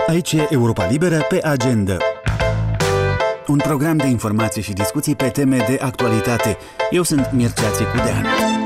Aici e Europa Liberă pe agenda. Un program de informații și discuții pe teme de actualitate. Eu sunt Mircea Țicudean.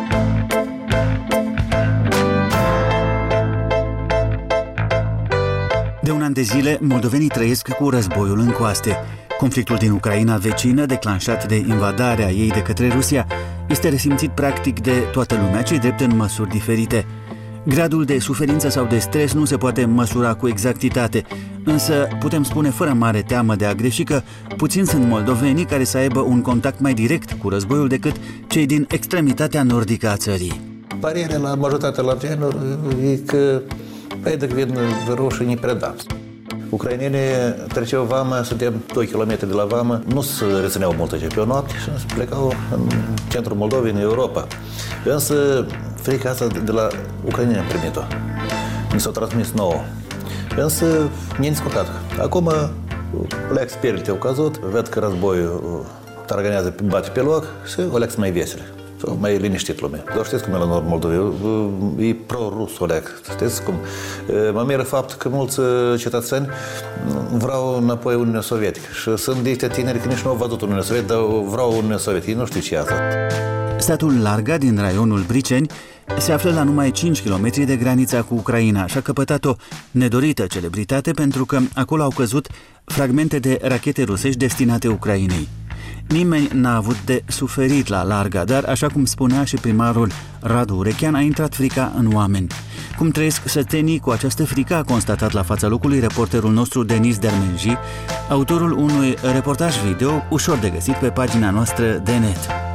De un an de zile, moldovenii trăiesc cu războiul în coaste. Conflictul din Ucraina vecină, declanșat de invadarea ei de către Rusia, este resimțit practic de toată lumea, ce-i drept în măsuri diferite. Gradul de suferință sau de stres nu se poate măsura cu exactitate, însă putem spune fără mare teamă de a greși că puțini sunt moldovenii care să aibă un contact mai direct cu războiul decât cei din extremitatea nordică a țării. Părerea la majoritatea largenilor e că dacă vin rușii ne predam. Ucrainenii treceau vama, suntem 2 km de la vama, nu se rețineau mult aici pe o noapte și plecau în centrul Moldovei, în Europa. Însă frica asta de la ucraineni am primit-o. Mi s-au transmis nouă. Însă ne-a discutat. Acum, leac spirite au căzut, văd că războiul targanează, bate pe loc și o leac mai vesele. Sau mai liniștit lumea. Dar știți cum e la nord Moldovei? E pro-rus o leac. Știți cum? Mă miră faptul că mulți cetățeni vreau înapoi Uniunea Sovietică. Și sunt niște tineri că nici nu au văzut Uniunea Sovietică, dar vreau Uniunea Sovietică. Ei nu știu ce e asta. Satul Larga din raionul Briceni se află la numai 5 km de granița cu Ucraina și a căpătat o nedorită celebritate pentru că acolo au căzut fragmente de rachete rusești destinate Ucrainei. Nimeni n-a avut de suferit la Larga, dar, așa cum spunea și primarul Radu Urechean, a intrat frica în oameni. Cum trăiesc sătenii cu această frică a constatat la fața locului reporterul nostru Denis Dermenji, autorul unui reportaj video ușor de găsit pe pagina noastră de net.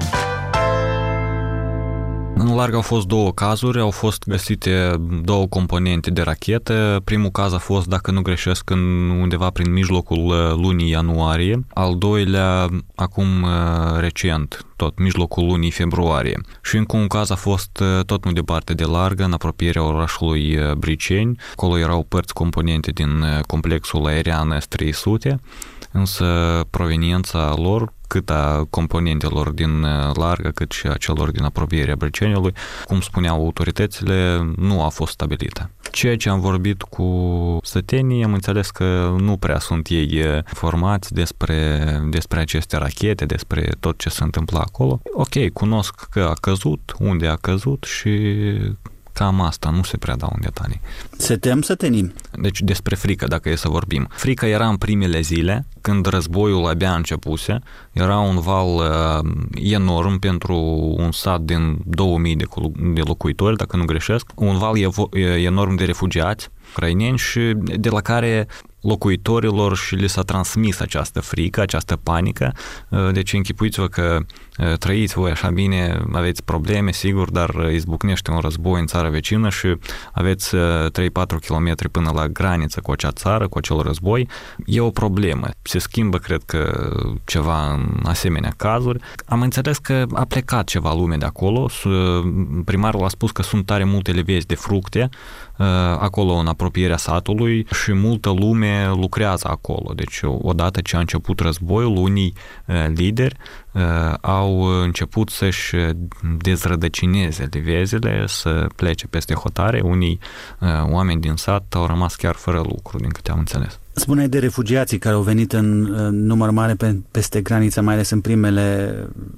În Larga au fost 2 cazuri, au fost găsite 2 componente de rachetă. Primul caz a fost, dacă nu greșesc, undeva prin mijlocul lunii ianuarie. Al doilea, acum recent, tot mijlocul lunii februarie. Și încă un caz a fost tot nu departe de Larga, în apropierea orașului Briceni. Acolo erau părți componente din complexul aerian S-300, însă proveniența lor, cât a componentelor din Larga, cât și a celor din apropierea Briceniului, cum spuneau autoritățile, nu a fost stabilită. Ceea ce am vorbit cu sătenii, am înțeles că nu prea sunt ei informați despre aceste rachete, despre tot ce se întâmplă acolo. Ok, cunosc că a căzut, unde a căzut și cam asta, nu se prea dau în detalii. Se tem sătenii. Deci despre frică, dacă e să vorbim. Frica era în primele zile, când războiul abia începuse. Era un val enorm pentru un sat din 2000 de locuitori, dacă nu greșesc. Un val enorm de refugiați ucraineni și de la care locuitorilor și li s-a transmis această frică, această panică. Deci închipuiți-vă că trăiți voi așa bine, aveți probleme, sigur, dar izbucnește un război în țara vecină și aveți 3-4 km până la graniță cu acea țară, cu acel război. E o problemă. Se schimbă, cred că, ceva în asemenea cazuri. Am înțeles că a plecat ceva lume de acolo. Primarul a spus că sunt tare multe levezi de fructe acolo în apropierea satului și multă lume lucrează acolo. Deci odată ce a început războiul, unii lideri au început să-și dezrădăcineze levezile, să plece peste hotare. Unii oameni din sat au rămas chiar fără lucru, din câte am înțeles. Spuneai de refugiații care au venit în număr mare peste graniță, mai ales în primele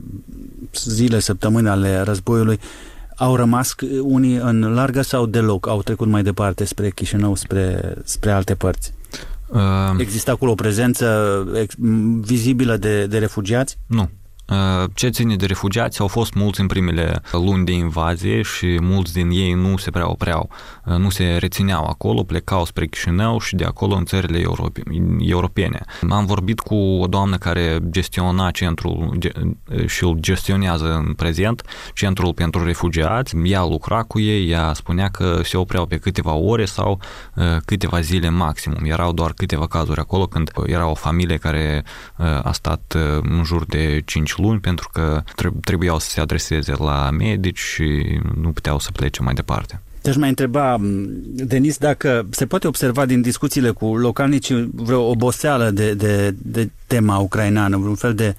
zile, săptămâni ale războiului. Au rămas unii în Larga sau deloc au trecut mai departe spre Chișinău, spre alte părți? Există acolo o prezență vizibilă de refugiați? Nu. Ce ține de refugiați, au fost mulți în primele luni de invazie și mulți din ei nu se prea opreau, nu se rețineau acolo, plecau spre Chișinău și de acolo în țările europene. Am vorbit cu o doamnă care gestiona centrul și îl gestionează în prezent, centrul pentru refugiați. Ea lucra cu ei, ea spunea că se opreau pe câteva ore sau câteva zile maximum. Erau doar câteva cazuri acolo când era o familie care a stat în jur de 5 luni pentru că trebuiau să se adreseze la medici și nu puteau să plece mai departe. Te-aș mai întreba, Denis, dacă se poate observa din discuțiile cu localnici vreo oboseală de tema ucraineană, vreun fel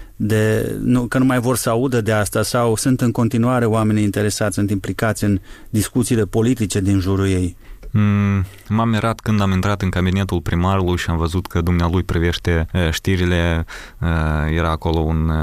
că nu mai vor să audă de asta sau sunt în continuare oamenii interesați, sunt implicați în discuțiile politice din jurul ei? M-am mirat când am intrat în cabinetul primarului și am văzut că dumnealui privește știrile. Era acolo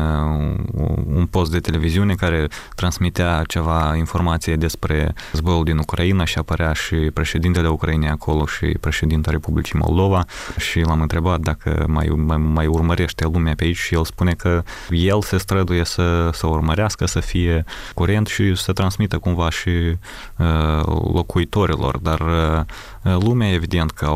un post de televiziune care transmitea ceva informație despre războiul din Ucraina și apărea și președintele Ucrainei acolo și președinta Republicii Moldova și l-am întrebat dacă mai urmărește lumea pe aici și el spune că el se străduie să urmărească, să fie curent și să transmită cumva și locuitorilor, dar lumea evident că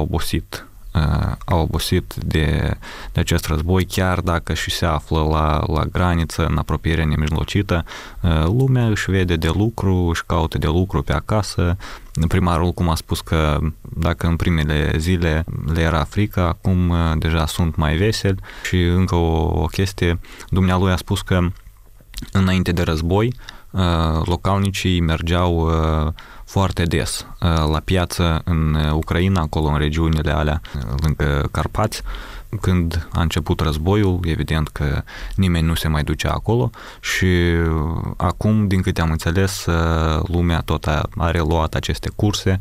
a obosit de acest război, chiar dacă și se află la graniță, în apropiere nemijlocită, lumea își vede de lucru, își caută de lucru pe acasă. Primarul, cum a spus că dacă în primele zile le era frică, acum deja sunt mai veseli și încă o chestie, dumnealui a spus că înainte de război, localnicii mergeau foarte des la piață în Ucraina, acolo în regiunile alea lângă Carpați. Când a început războiul, evident că nimeni nu se mai ducea acolo și acum, din câte am înțeles, lumea tot a reluat aceste curse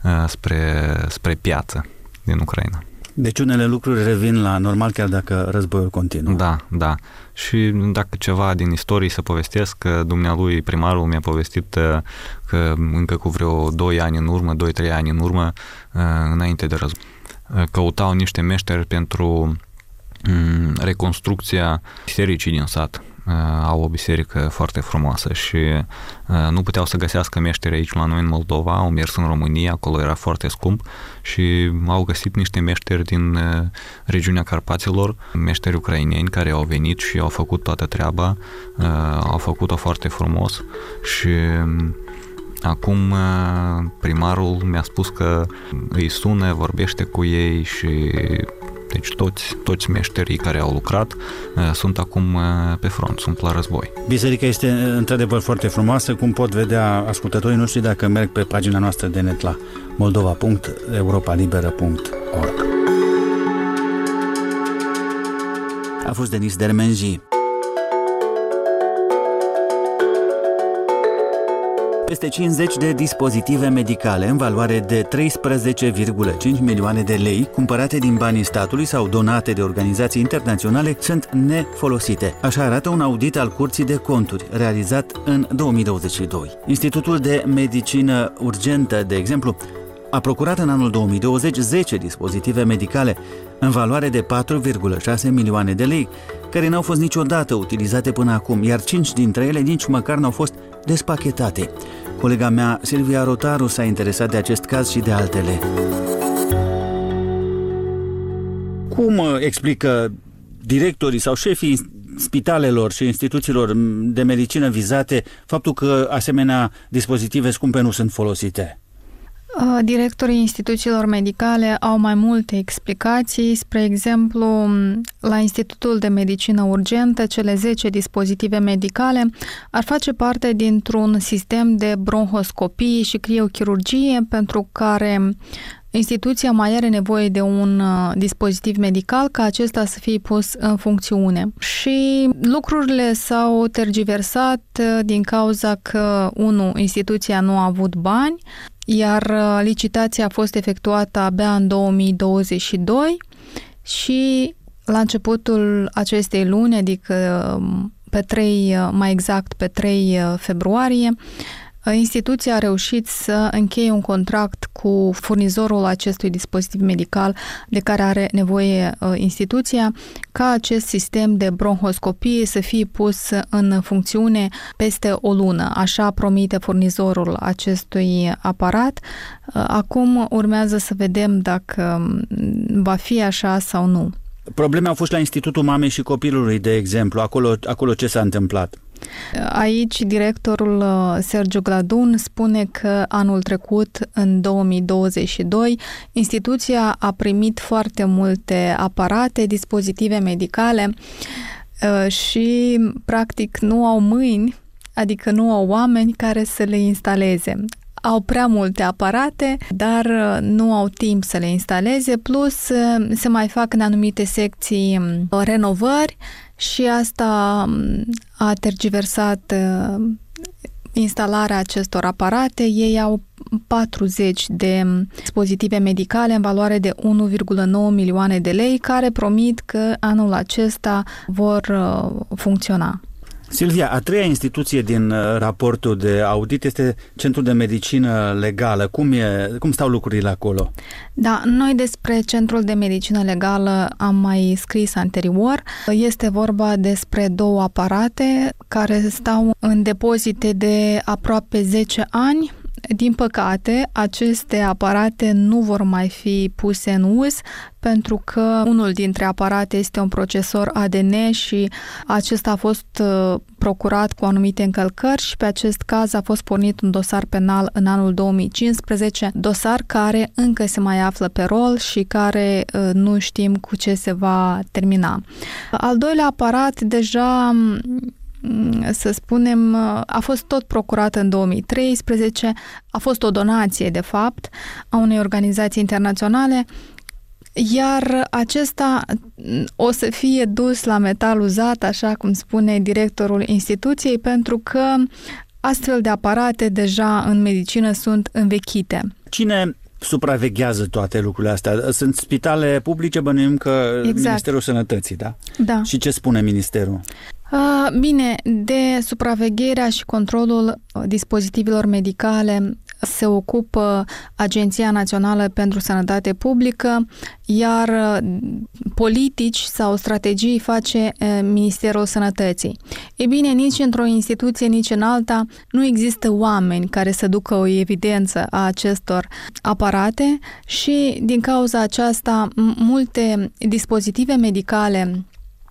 spre piață din Ucraina. Deci unele lucruri revin la normal chiar dacă războiul continuă. Da. Și dacă ceva din istorie să povestesc, că dumnealui primarul mi-a povestit că încă cu vreo 2 ani în urmă, 2-3 ani în urmă, înainte de război, căutau niște meșteri pentru reconstrucția bisericii din sat. Au o biserică foarte frumoasă și nu puteau să găsească meșteri aici la noi în Moldova, au mers în România, acolo era foarte scump și au găsit niște meșteri din regiunea Carpaților, meșteri ucraineni care au venit și au făcut toată treaba, au făcut-o foarte frumos și acum primarul mi-a spus că îi sună, vorbește cu ei și deci toți meșterii care au lucrat sunt acum pe front, sunt la război. Biserica este într-adevăr foarte frumoasă, cum pot vedea ascultătorii noștri dacă merg pe pagina noastră de net la moldova.europalibera.org. A fost Denis Dermenji. Peste 50 de dispozitive medicale în valoare de 13,5 milioane de lei, cumpărate din banii statului sau donate de organizații internaționale, sunt nefolosite. Așa arată un audit al Curții de Conturi, realizat în 2022. Institutul de Medicină Urgentă, de exemplu, a procurat în anul 2020 10 dispozitive medicale în valoare de 4,6 milioane de lei, care n-au fost niciodată utilizate până acum, iar 5 dintre ele nici măcar n-au fost despachetate. Colega mea, Silvia Rotaru, s-a interesat de acest caz și de altele. Cum explică directorii sau șefii spitalelor și instituțiilor de medicină vizate faptul că asemenea dispozitive scumpe nu sunt folosite? Directorii instituțiilor medicale au mai multe explicații. Spre exemplu, la Institutul de Medicină Urgentă, cele 10 dispozitive medicale ar face parte dintr-un sistem de bronhoscopie și criochirurgie pentru care instituția mai are nevoie de un dispozitiv medical ca acesta să fie pus în funcțiune. Și lucrurile s-au tergiversat din cauza că, instituția nu a avut bani, iar licitația a fost efectuată abia în 2022 și la începutul acestei luni, adică pe 3 februarie, instituția a reușit să încheie un contract cu furnizorul acestui dispozitiv medical de care are nevoie instituția, ca acest sistem de bronhoscopie să fie pus în funcțiune peste o lună. Așa promite furnizorul acestui aparat. Acum urmează să vedem dacă va fi așa sau nu. Probleme au fost la Institutul Mamei și Copilului, de exemplu. Acolo ce s-a întâmplat? Aici directorul Sergiu Gladun spune că anul trecut, în 2022, instituția a primit foarte multe aparate, dispozitive medicale și practic nu au mâini, adică nu au oameni care să le instaleze. Au prea multe aparate, dar nu au timp să le instaleze, plus se mai fac în anumite secții renovări și asta a tergiversat instalarea acestor aparate. Ei au 40 de dispozitive medicale în valoare de 1,9 milioane de lei, care promit că anul acesta vor funcționa. Silvia, a treia instituție din raportul de audit este Centrul de Medicină Legală. Cum stau lucrurile acolo? Da, noi despre Centrul de Medicină Legală am mai scris anterior. Este vorba despre 2 aparate care stau în depozite de aproape 10 ani. Din păcate, aceste aparate nu vor mai fi puse în uz pentru că unul dintre aparate este un procesor ADN și acesta a fost procurat cu anumite încălcări și pe acest caz a fost pornit un dosar penal în anul 2015, dosar care încă se mai află pe rol și care nu știm cu ce se va termina. Al doilea aparat deja, să spunem, a fost tot procurat în 2013, a fost o donație, de fapt, a unei organizații internaționale, iar acesta o să fie dus la metal uzat, așa cum spune directorul instituției, pentru că astfel de aparate deja în medicină sunt învechite. Cine supraveghează toate lucrurile astea? Sunt spitale publice, bănuim că exact. Ministerul Sănătății, da? Da. Și ce spune ministerul? Bine, de supravegherea și controlul dispozitivelor medicale se ocupă Agenția Națională pentru Sănătate Publică, iar politici sau strategii face Ministerul Sănătății. Ei bine, nici într-o instituție, nici în alta nu există oameni care să ducă o evidență a acestor aparate și din cauza aceasta multe dispozitive medicale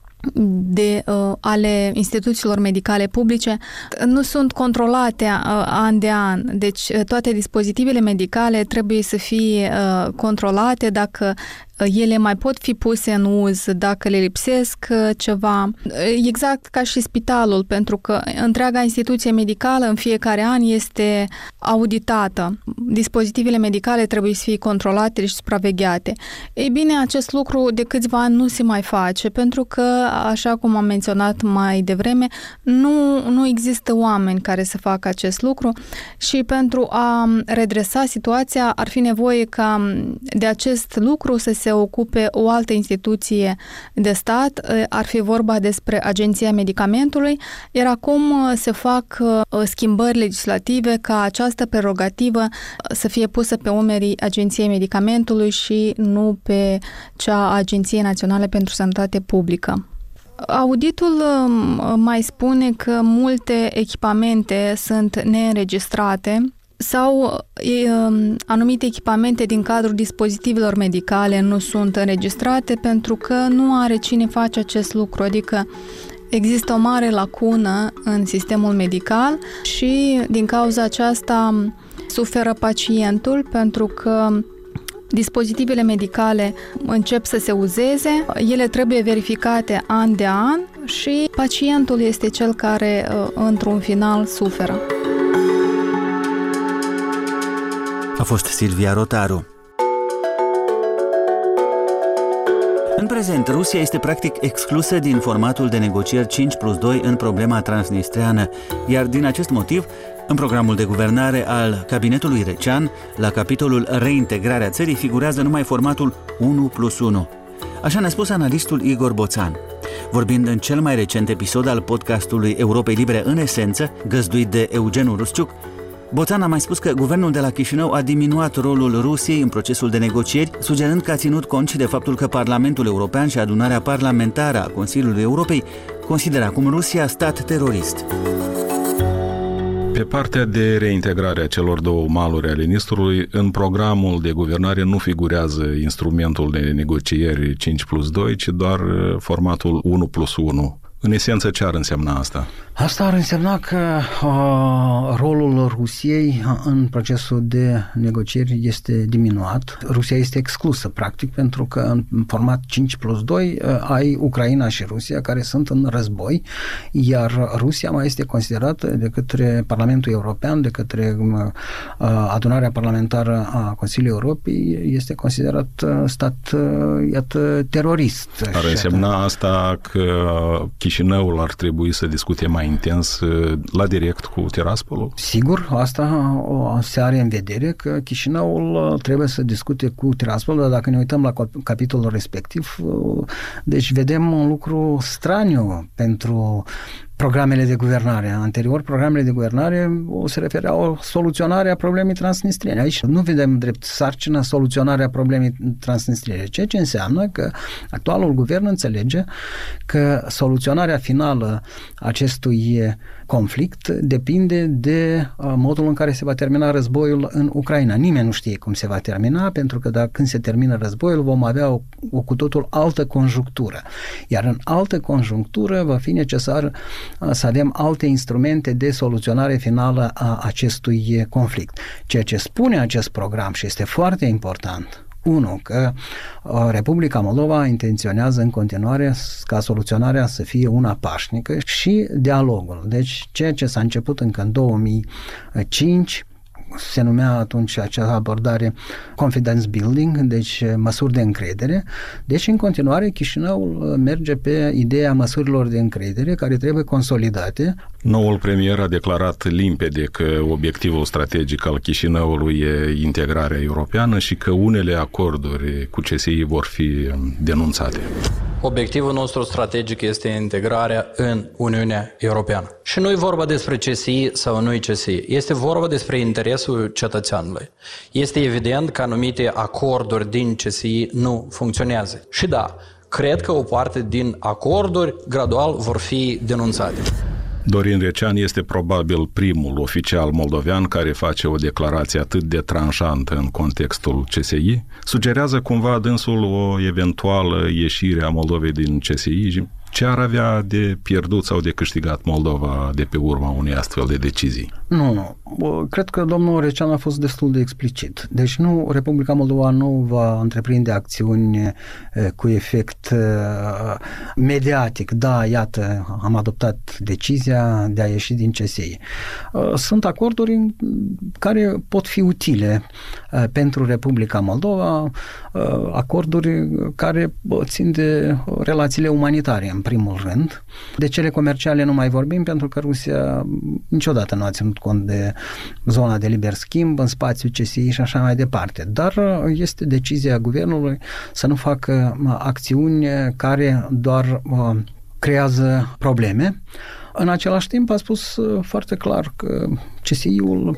ale instituțiilor medicale publice nu sunt controlate an de an. Deci toate dispozitivele medicale trebuie să fie controlate dacă ele mai pot fi puse în uz, dacă le lipsesc ceva. Exact ca și spitalul, pentru că întreaga instituție medicală în fiecare an este auditată. Dispozitivele medicale trebuie să fie controlate și supravegheate. Ei bine, acest lucru de câțiva ani nu se mai face, pentru că, așa cum am menționat mai devreme, nu există oameni care să facă acest lucru și pentru a redresa situația ar fi nevoie ca de acest lucru să se ocupe o altă instituție de stat, ar fi vorba despre Agenția Medicamentului, iar acum se fac schimbări legislative ca această prerogativă să fie pusă pe umerii Agenției Medicamentului și nu pe cea a Agenției Naționale pentru Sănătate Publică. Auditul mai spune că multe echipamente sunt neînregistrate sau anumite echipamente din cadrul dispozitivelor medicale nu sunt înregistrate pentru că nu are cine face acest lucru, adică există o mare lacună în sistemul medical și din cauza aceasta suferă pacientul pentru că dispozitivele medicale încep să se uzeze, ele trebuie verificate an de an și pacientul este cel care într-un final suferă. A fost Silvia Rotaru. În prezent, Rusia este practic exclusă din formatul de negocieri 5+2 în problema transnistreană, iar din acest motiv, în programul de guvernare al cabinetului Recean, la capitolul Reintegrarea țării figurează numai formatul 1+1. Așa ne-a spus analistul Igor Boțan. Vorbind în cel mai recent episod al podcastului Europei Libere în esență, găzduit de Eugen Rusciuc, Boțan a mai spus că guvernul de la Chișinău a diminuat rolul Rusiei în procesul de negocieri, sugerând că a ținut cont și de faptul că Parlamentul European și adunarea parlamentară a Consiliului Europei consideră acum Rusia stat terorist. Pe partea de reintegrare a celor două maluri ale Nistrului, în programul de guvernare nu figurează instrumentul de negocieri 5+2, ci doar formatul 1+1. În esență, ce ar însemna asta? Asta ar însemna că rolul Rusiei în procesul de negocieri este diminuat. Rusia este exclusă, practic, pentru că în format 5+2 ai Ucraina și Rusia care sunt în război, iar Rusia mai este considerată de către Parlamentul European, de către adunarea parlamentară a Consiliului Europei, este considerat stat, iată, terorist. Ar însemna asta că Chișinăul ar trebui să discute mai intens la direct cu Tiraspolul? Sigur, asta se are în vedere, că Chișinăul trebuie să discute cu Tiraspolul, dar dacă ne uităm la capitolul respectiv, deci vedem un lucru straniu pentru programele de guvernare. Anterior, programele de guvernare se refereau la soluționarea problemei transnistriene. Aici nu vedem drept sarcină soluționarea problemei transnistriene, ceea ce înseamnă că actualul guvern înțelege că soluționarea finală acestui conflict depinde de modul în care se va termina războiul în Ucraina. Nimeni nu știe cum se va termina, pentru că când se termină războiul vom avea o cu totul altă conjunctură. Iar în altă conjunctură va fi necesar să avem alte instrumente de soluționare finală a acestui conflict. Ceea ce spune acest program și este foarte important, unu, că Republica Moldova intenționează în continuare ca soluționarea să fie una pașnică și dialogul. Deci ceea ce s-a început încă în 2005 se numea atunci această abordare confidence building, deci măsuri de încredere. Deci în continuare Chișinăul merge pe ideea măsurilor de încredere care trebuie consolidate. Noul premier a declarat limpede că obiectivul strategic al Chișinăului e integrarea europeană și că unele acorduri cu CSI vor fi denunțate. Obiectivul nostru strategic este integrarea în Uniunea Europeană. Și nu e vorba despre CSI sau nu CSI, este vorba despre interesul cetățeanului. Este evident că anumite acorduri din CSI nu funcționează. Și da, cred că o parte din acorduri gradual vor fi denunțate. Dorin Recean este probabil primul oficial moldovean care face o declarație atât de tranșantă în contextul CSI. Sugerează cumva dânsul o eventuală ieșire a Moldovei din CSI. Ce ar avea de pierdut sau de câștigat Moldova de pe urma unei astfel de decizii? Nu. Cred că domnul Recean a fost destul de explicit. Deci Republica Moldova nu va întreprinde acțiuni cu efect mediatic. Da, iată, am adoptat decizia de a ieși din CSI. Sunt acorduri care pot fi utile pentru Republica Moldova, acorduri care țin de relațiile umanitare, în primul rând. De cele comerciale nu mai vorbim, pentru că Rusia niciodată nu a ținut cont de zona de liber schimb în spațiul CSI și așa mai departe. Dar este decizia guvernului să nu facă acțiuni care doar creează probleme. În același timp a spus foarte clar că CSI-ul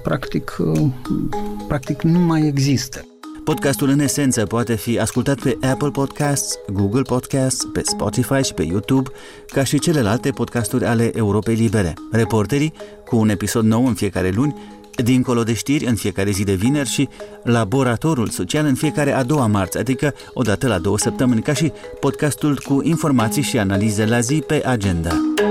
practic nu mai există. Podcastul în esență poate fi ascultat pe Apple Podcasts, Google Podcasts, pe Spotify și pe YouTube, ca și celelalte podcasturi ale Europei Libere. Reporterii, cu un episod nou în fiecare luni, Dincolo de știri în fiecare zi de vineri și Laboratorul Social în fiecare a doua marți, adică o dată la 2 săptămâni, ca și podcastul cu informații și analize la zi pe Agenda.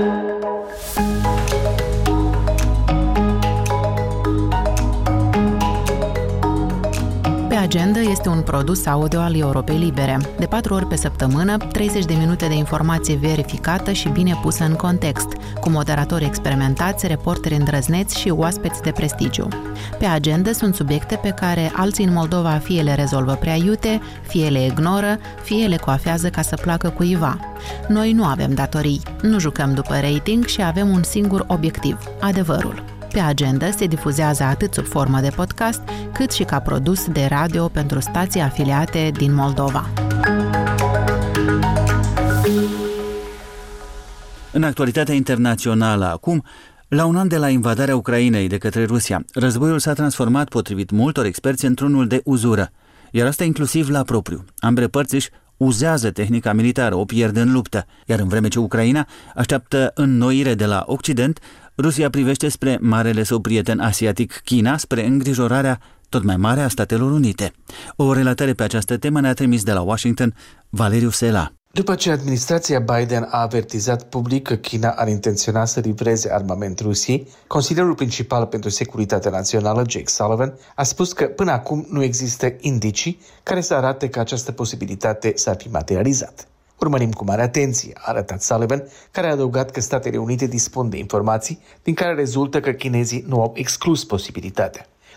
Agenda este un produs audio al Europei Libere. De 4 ori pe săptămână, 30 de minute de informație verificată și bine pusă în context, cu moderatori experimentați, reporteri îndrăzneți și oaspeți de prestigiu. Pe Agenda sunt subiecte pe care alții în Moldova fie le rezolvă prea iute, fie le ignoră, fie le coafează ca să placă cuiva. Noi nu avem datorii, nu jucăm după rating și avem un singur obiectiv, adevărul. Pe Agenda se difuzează atât sub formă de podcast, cât și ca produs de radio pentru stații afiliate din Moldova. În actualitatea internațională acum, la un an de la invadarea Ucrainei de către Rusia, războiul s-a transformat, potrivit multor experți, într-unul de uzură, iar asta inclusiv la propriu. Ambele părți își uzează tehnica militară, o pierd în luptă, iar în vreme ce Ucraina așteaptă înnoire de la Occident, Rusia privește spre marele său prieten asiatic China, spre îngrijorarea tot mai mare a Statelor Unite. O relatare pe această temă ne-a trimis de la Washington Valeriu Sela. După ce administrația Biden a avertizat public că China ar intenționa să livreze armament Rusiei, consilierul principal pentru securitatea națională, Jake Sullivan, a spus că până acum nu există indicii care să arate că această posibilitate s-ar fi materializat. Urmărim cu mare atenție, a arătat Sullivan, care a adăugat că Statele Unite dispun de informații din care rezultă că chinezii nu au exclus posibilitatea.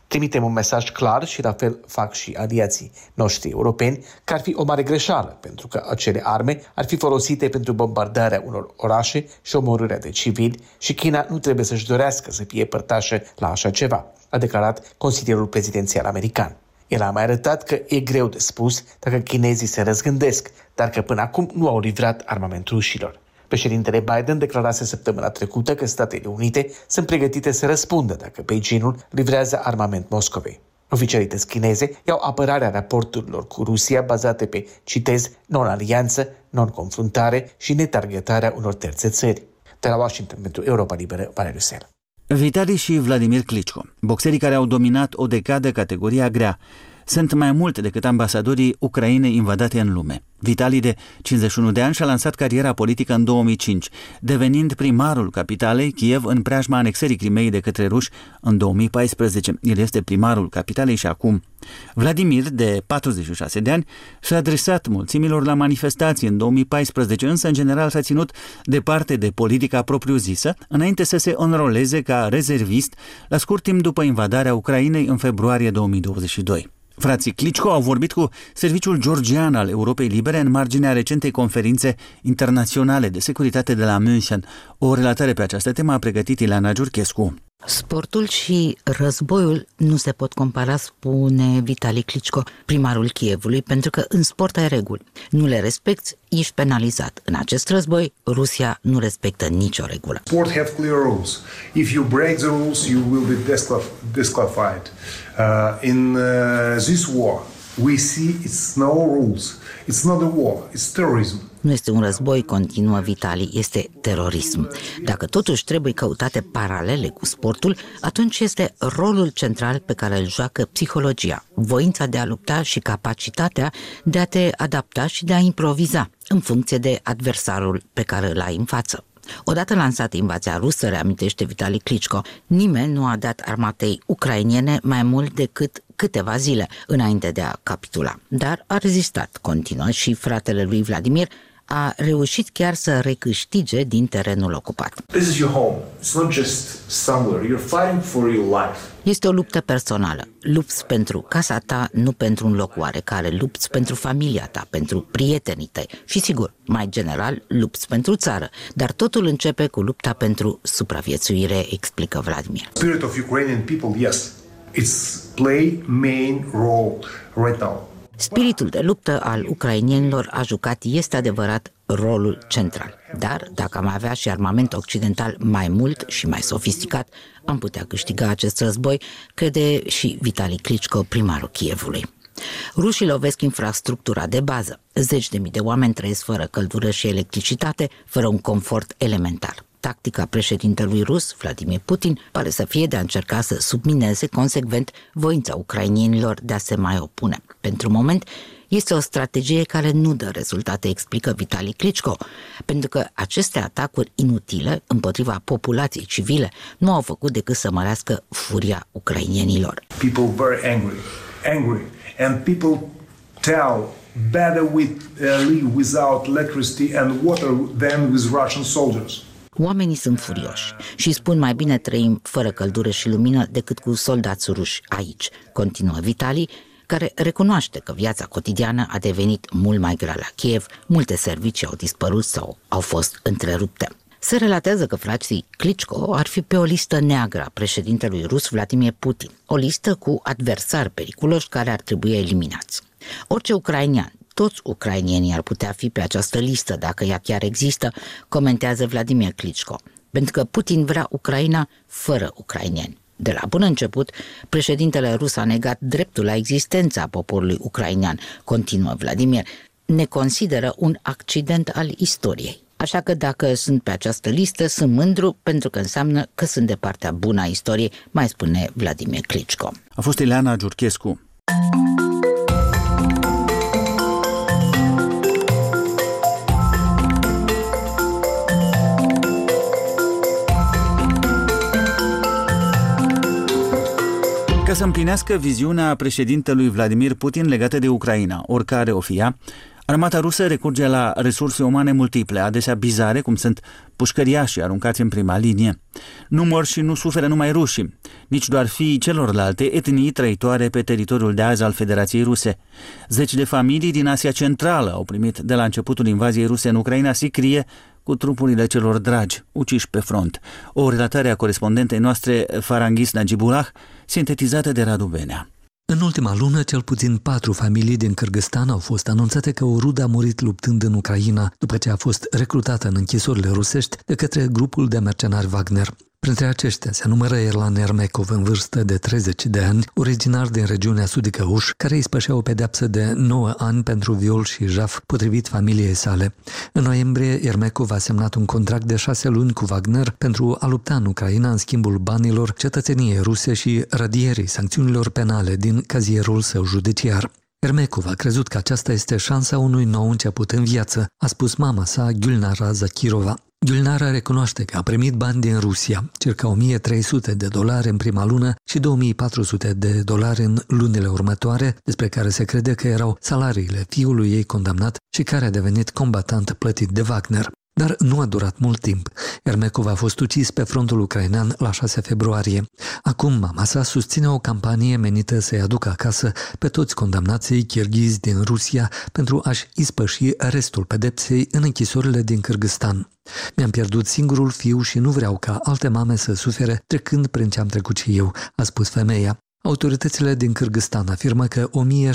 Trimitem un mesaj clar și la fel fac și aliații noștri europeni că ar fi o mare greșeală, pentru că acele arme ar fi folosite pentru bombardarea unor orașe și omorârea de civili și China nu trebuie să-și dorească să fie părtașă la așa ceva, a declarat consilierul prezidențial american. El a mai arătat că e greu de spus dacă chinezii se răzgândesc, dar că până acum nu au livrat armament rușilor. Președintele Biden declarase săptămâna trecută că Statele Unite sunt pregătite să răspundă dacă Beijingul livrează armament Moscovei. Oficialități chineze iau apărarea raporturilor cu Rusia bazate pe, citez, non-alianță, non-confruntare și netargetarea unor terțe țări. De la Washington pentru Europa Liberă, Valeriu Sel. Vitali și Vladimir Klitschko, boxerii care au dominat o decadă categoria grea, sunt mai mult decât ambasadorii Ucrainei invadate în lume. Vitali, de 51 de ani, și-a lansat cariera politică în 2005, devenind primarul capitalei Kiev în preajma anexării Crimeei de către ruși în 2014. El este primarul capitalei și acum. Vladimir, de 46 de ani, s-a adresat mulțimilor la manifestații în 2014, însă în general s-a ținut departe de politica propriu-zisă, înainte să se înroleze ca rezervist la scurt timp după invadarea Ucrainei în februarie 2022. Frații Klitschko au vorbit cu Serviciul Georgian al Europei Libere în marginea recentei conferințe internaționale de securitate de la München. O relatare pe această temă a pregătit Ileana Giurchescu. Sportul și războiul nu se pot compara, spune Vitali Klitschko, primarul Kievului, pentru că în sport ai reguli. Nu le respecti, ești penalizat. În acest război, Rusia nu respectă nicio regulă. Sport have clear rules. If you break the rules, you will be disqualified. In this war, we see it's no rules. It's not a war, it's terrorism. Nu este un război, continuă Vitali, este terorism. Dacă totuși trebuie căutate paralele cu sportul, atunci este rolul central pe care îl joacă psihologia, voința de a lupta și capacitatea de a te adapta și de a improviza, în funcție de adversarul pe care îl ai în față. Odată lansată invazia rusă, reamintește Vitali Klitschko, nimeni nu a dat armatei ucrainene mai mult decât câteva zile înainte de a capitula. Dar a rezistat, continuă, și fratele lui Vladimir a reușit chiar să recâștige din terenul ocupat. This is your home. It's not just somewhere. You're fighting for your life. Este o luptă personală. Lupți pentru casa ta, nu pentru un loc oarecare. Lupți pentru familia ta, pentru prietenii tăi și, sigur, mai general, lupți pentru țară. Dar totul începe cu lupta pentru supraviețuire, explică Vladimir. Spirit of Ukrainian people, yes. It's play main role right now. Spiritul de luptă al ucrainienilor a jucat, este adevărat, rolul central. Dar, dacă am avea și armament occidental mai mult și mai sofisticat, am putea câștiga acest război, crede și Vitali Klitschko, primarul Kievului. Rușii lovesc infrastructura de bază. 10.000 de oameni trăiesc fără căldură și electricitate, fără un confort elementar. Tactica președintelui rus, Vladimir Putin, pare să fie de a încerca să submineze consecvent voința ucrainienilor de a se mai opune. Pentru moment, este o strategie care nu dă rezultate, explică Vitali Klitschko, pentru că aceste atacuri inutile împotriva populației civile nu au făcut decât să mărească furia ucrainienilor. People very angry, and people tell better we live without electricity and water than with Russian soldiers. Oamenii sunt furioși și spun mai bine trăim fără căldură și lumină decât cu soldați ruși aici, continuă Vitali, care recunoaște că viața cotidiană a devenit mult mai grea la Kiev, multe servicii au dispărut sau au fost întrerupte. Se relatează că frații Klitschko ar fi pe o listă neagră a președintelui rus Vladimir Putin, o listă cu adversari periculoși care ar trebui eliminați. Orice ucrainian, toți ucrainienii ar putea fi pe această listă, dacă ea chiar există, comentează Vladimir Klitschko, pentru că Putin vrea Ucraina fără ucrainieni. De la bun început, președintele rus a negat dreptul la existența poporului ucrainean, continuă Vladimir, ne consideră un accident al istoriei. Așa că dacă sunt pe această listă, sunt mândru pentru că înseamnă că sunt de partea bună a istoriei, mai spune Vladimir Klitschko. A fost Ileana Giurchescu. Ca să împlinească viziunea președintelui Vladimir Putin legată de Ucraina, oricare o fi ea, Armata rusă recurge la resurse umane multiple, adesea bizare, cum sunt pușcăriașii aruncați în prima linie. Nu mor și nu suferă numai rușii, nici doar fiii celorlalte etnii trăitoare pe teritoriul de azi al Federației Ruse. Zeci de familii din Asia Centrală au primit de la începutul invaziei ruse în Ucraina sicrie cu trupurile celor dragi, uciși pe front. O relatare a corespondentei noastre Faranghis Nagibulah, sintetizată de Radu Benea. În ultima lună, cel puțin 4 familii din Kârgâstan au fost anunțate că o rudă a murit luptând în Ucraina, după ce a fost recrutată în închisorile rusești de către grupul de mercenari Wagner. Printre aceștia se numără Erlan Ermekov, în vârstă de 30 de ani, originar din regiunea sudică Uș, care îi spășea o pedeapsă de 9 ani pentru viol și jaf, potrivit familiei sale. În noiembrie, Ermekov a semnat un contract de 6 luni cu Wagner pentru a lupta în Ucraina în schimbul banilor, cetățeniei ruse și radierii sancțiunilor penale din cazierul său judiciar. Ermekov a crezut că aceasta este șansa unui nou început în viață, a spus mama sa, Gulnara Zakirova. Gulnara recunoaște că a primit bani din Rusia, circa $1.300 în prima lună și $2.400 în lunile următoare, despre care se crede că erau salariile fiului ei condamnat și care a devenit combatant plătit de Wagner. Dar nu a durat mult timp. Ermekov a fost ucis pe frontul ucrainean la 6 februarie. Acum mama sa susține o campanie menită să-i aducă acasă pe toți condamnații kirghizi din Rusia pentru a-și ispăși restul pedepsei în închisorile din Kârgâstan. Mi-am pierdut singurul fiu și nu vreau ca alte mame să sufere trecând prin ce am trecut și eu, a spus femeia. Autoritățile din Kârgâstan afirmă că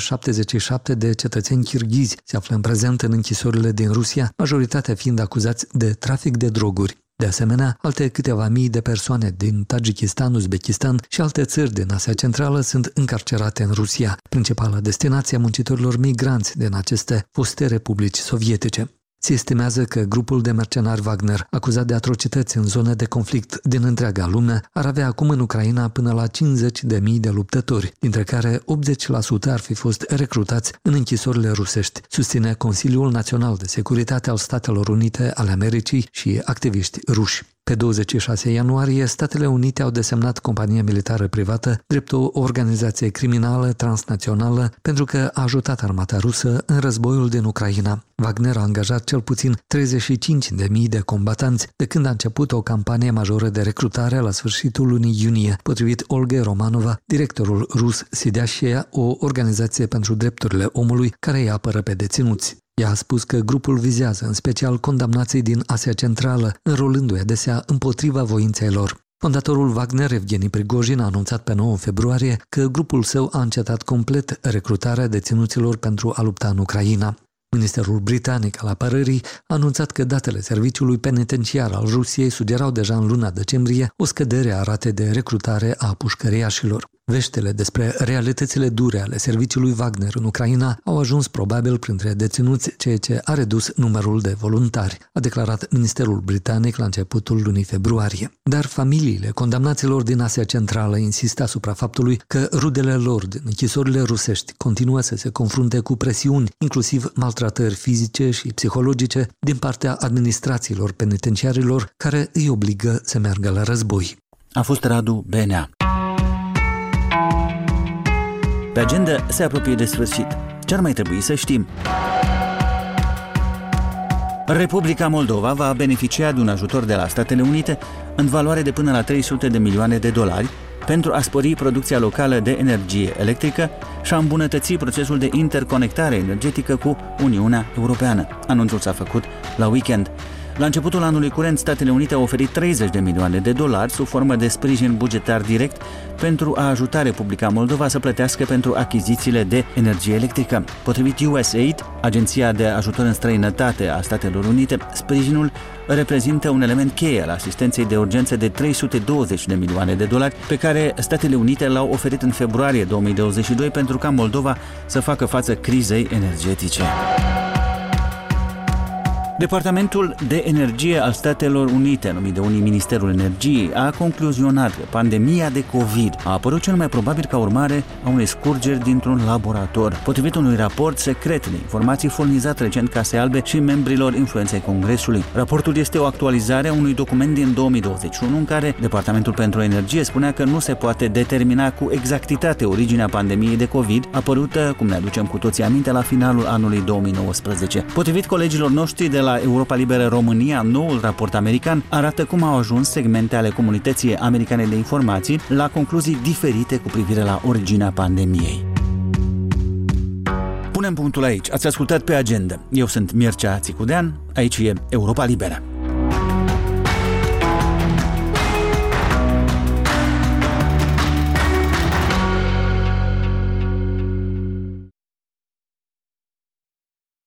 1077 de cetățeni kirghizi se află în prezent în închisorile din Rusia, majoritatea fiind acuzați de trafic de droguri. De asemenea, alte câteva mii de persoane din Tajikistan, Uzbekistan și alte țări din Asia Centrală sunt încarcerate în Rusia, principala destinație a muncitorilor migranți din aceste foste republici sovietice. Se estimează că grupul de mercenari Wagner, acuzat de atrocități în zone de conflict din întreaga lume, ar avea acum în Ucraina până la 50.000 de luptători, dintre care 80% ar fi fost recrutați în închisorile rusești, susține Consiliul Național de Securitate al Statelor Unite ale Americii și activiști ruși. Pe 26 ianuarie, Statele Unite au desemnat compania militară privată drept o organizație criminală transnațională pentru că a ajutat armata rusă în războiul din Ucraina. Wagner a angajat cel puțin 35.000 de combatanți de când a început o campanie majoră de recrutare la sfârșitul lunii iunie, potrivit Olga Romanova, directorul rus Sidiashia, o organizație pentru drepturile omului care îi apără pe deținuți. Ea a spus că grupul vizează în special condamnații din Asia Centrală, înrolându-i adesea împotriva voinței lor. Fondatorul Wagner, Evgeni Prigojin, a anunțat pe 9 februarie că grupul său a încetat complet recrutarea deținuților pentru a lupta în Ucraina. Ministerul britanic al apărării a anunțat că datele serviciului penitenciar al Rusiei sugerau deja în luna decembrie o scădere a ratei de recrutare a pușcăriașilor. Veștile despre realitățile dure ale serviciului Wagner în Ucraina au ajuns probabil printre deținuți, ceea ce a redus numărul de voluntari, a declarat ministerul britanic la începutul lunii februarie. Dar familiile condamnaților din Asia Centrală insistă asupra faptului că rudele lor din închisorile rusești continuă să se confrunte cu presiuni, inclusiv maltratări fizice și psihologice din partea administrațiilor penitenciarilor care îi obligă să meargă la război. A fost Radu Benea. Pe agenda se apropie de sfârșit. Ce ar mai trebui să știm? Republica Moldova va beneficia de un ajutor de la Statele Unite în valoare de până la $300 de milioane pentru a spori producția locală de energie electrică și a îmbunătăți procesul de interconectare energetică cu Uniunea Europeană. Anunțul s-a făcut la weekend. La începutul anului curent, Statele Unite au oferit $30 de milioane sub formă de sprijin bugetar direct pentru a ajuta Republica Moldova să plătească pentru achizițiile de energie electrică. Potrivit USAID, Agenția de Ajutor în Străinătate a Statelor Unite, sprijinul reprezintă un element cheie al asistenței de urgență de $320 de milioane pe care Statele Unite l-au oferit în februarie 2022 pentru ca Moldova să facă față crizei energetice. Departamentul de Energie al Statelor Unite, numit de unii Ministerul Energiei, a concluzionat că pandemia de COVID a apărut cel mai probabil ca urmare a unei scurgeri dintr-un laborator. Potrivit unui raport secret de informații furnizat recent Casei Albe și membrilor influenței Congresului. Raportul este o actualizare a unui document din 2021 în care Departamentul pentru Energie spunea că nu se poate determina cu exactitate originea pandemiei de COVID, apărută, cum ne aducem cu toții aminte, la finalul anului 2019. Potrivit colegilor noștri de la Europa Liberă România, noul raport american arată cum au ajuns segmente ale comunității americane de informații la concluzii diferite cu privire la originea pandemiei. Punem punctul aici. Ați ascultat Pe Agenda. Eu sunt Mircea Țicudean. Aici e Europa Liberă.